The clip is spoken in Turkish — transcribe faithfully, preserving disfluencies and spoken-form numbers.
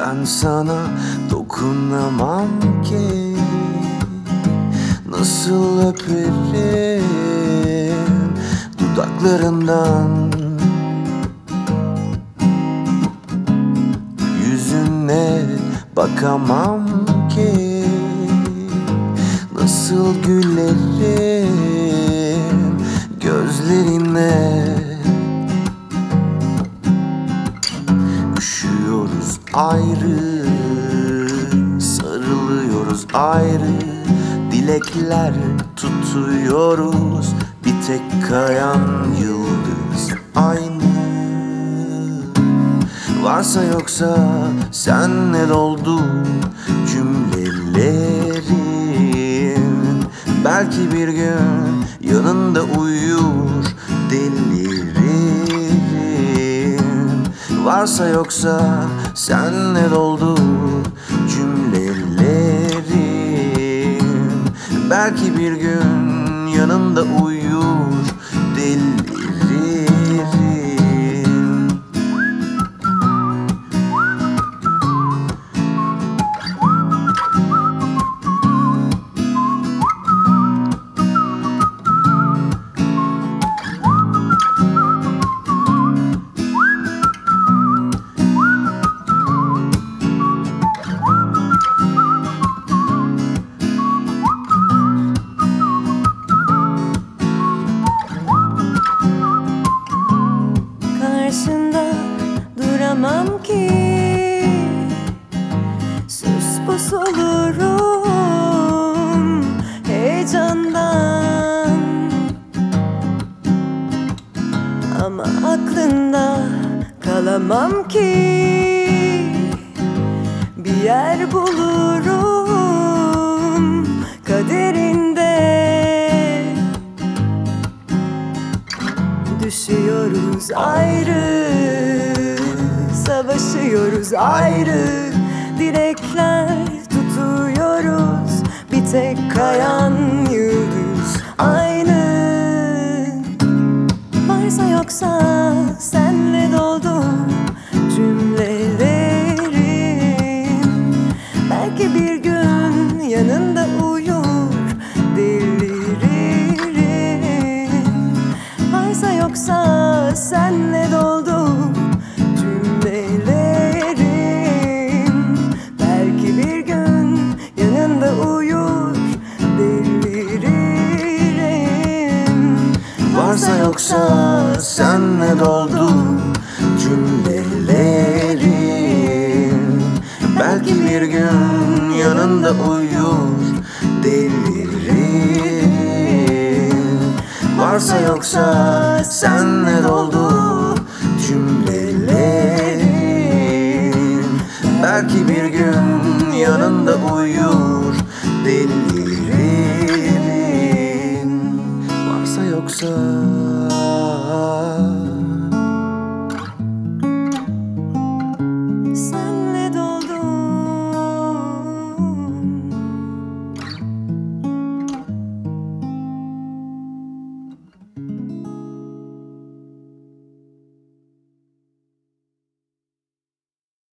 Ben sana dokunamam ki, nasıl öperim dudaklarından. Yüzüne bakamam ki, nasıl gülerim gözlerine. Üşüyoruz ayrı, sarılıyoruz ayrı, dilekler tutuyoruz, bir tek kayan yıldız aynı. Varsa yoksa senle doldu cümlelerim, belki bir gün yanında uyur delirim. Varsa yoksa senle doldu cümlelerim, belki bir gün yanında uyur delirim. Karşında duramam ki, sus pus olurum heyecandan. Ama aklında kalamam ki, bir yer bulurum kaderinde. Düşüyoruz ayrı, savaşıyoruz ayrı, dilekler tutuyoruz, bir tek kayan yıldız aynı. Varsa yoksa senle doldu cümlelerim, belki bir gün yanında uyur delirim. Varsa yoksa senle doldu cümlelerim, belki bir gün yanında uyur delirim. Varsa yoksa senle doldu cümlelerim, belki bir gün yanında uyur delirim. Varsa yoksa senle doldu cümlelerim, belki bir gün yanında uyur delirim. Varsa yoksa